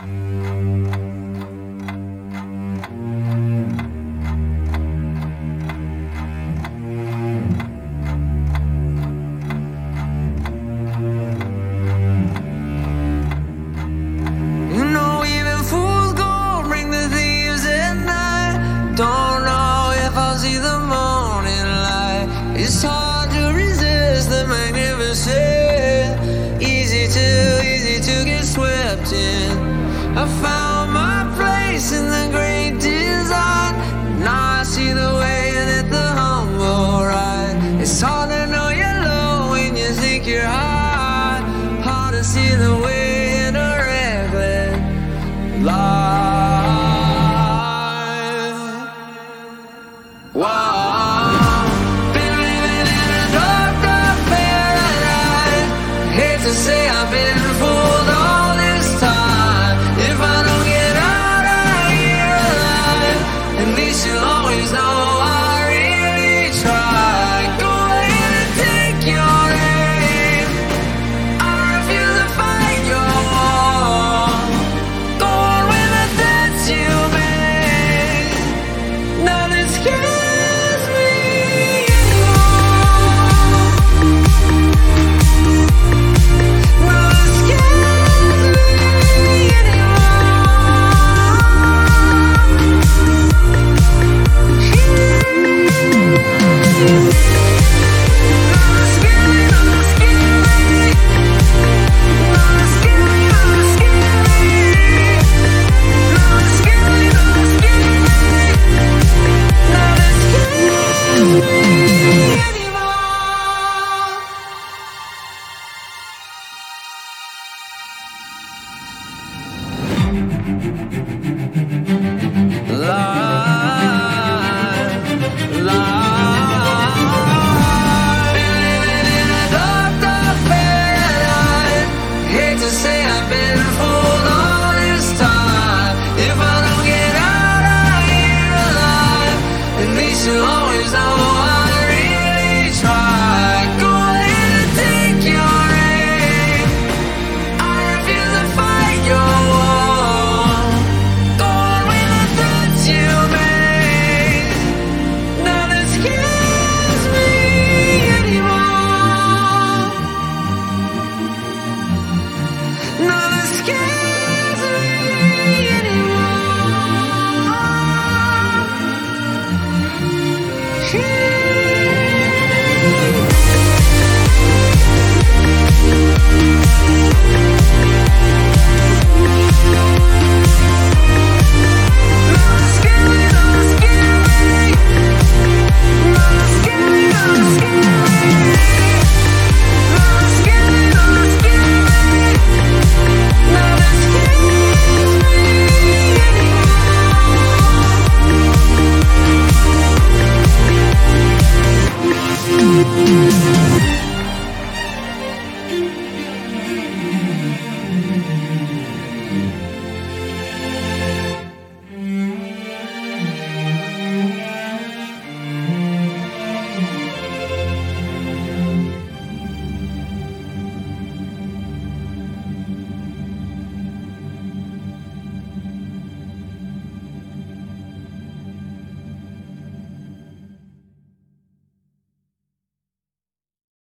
You know even fools go bring the thieves at night. Don't know if I'll see the morning light. It's hard to resist the magnificent. Easy to get swept in. I found my place in the great design. Now I see the way that the humble ride. It's hard to know you're low when you think you're high. Hard to see the way in a reckless life. Wow, been living in a dark, dark paradise. Hate to say I've been